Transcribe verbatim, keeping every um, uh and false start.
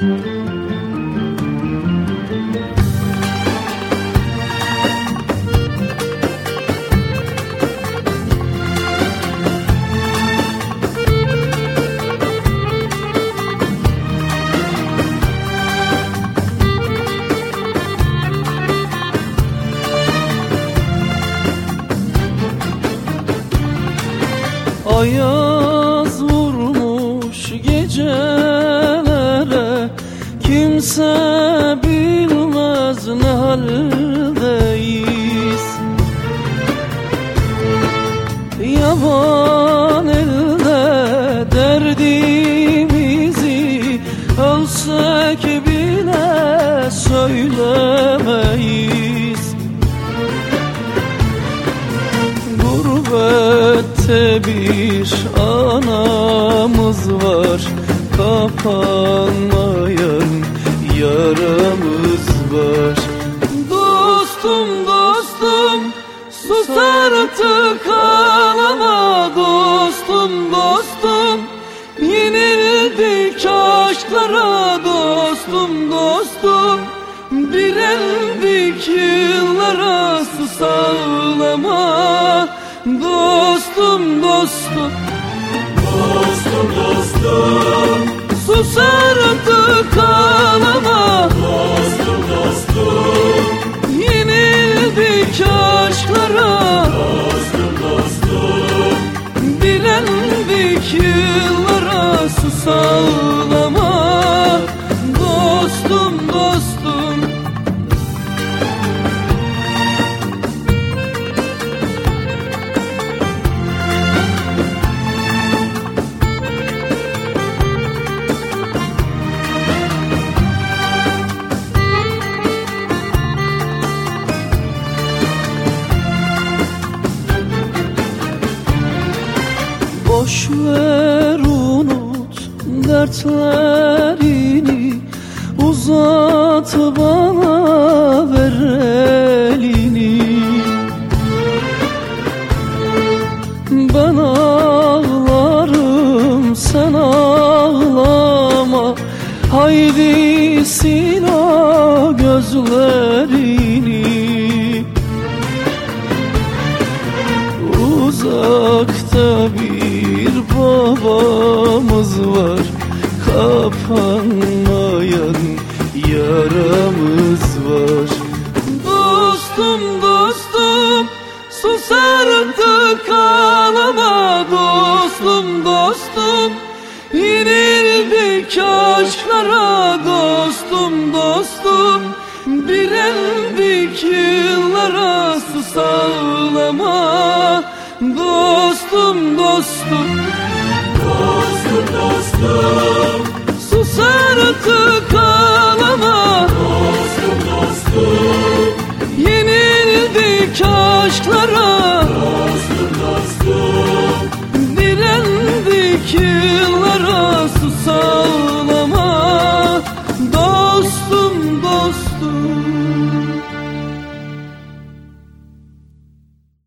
Ayaz vurmuş gecelere, kimse bilmez ne haldeyiz. Yaban elde derdimizi ölsek bile söylemeyiz. Gurbette bir anamız var, kapanmayan yaramız var. Dostum dostum sus artık ağlama, dostum dostum yenildik aşklara, dostum dostum direndik yıllara. Sus ağlama dostum dostum, dostum dostum sus artık ağlama, dostum dostum yenildik aşklara, dostum dostum direndik yıllara. Sus ağlama dostum dostum. Boş ver unut dertlerini, uzat bana ver elini. Ben ağlarım sen ağlama, haydi sil o gözlerini. Uzakta bir babamız var, kapanmayan yaramız var. Dostum dostum sus artık ağlama, dostum dostum yenildik aşklara, dostum dostum direndik yıllara. Sus ağlama dostum dostum, dostum dostum sus artık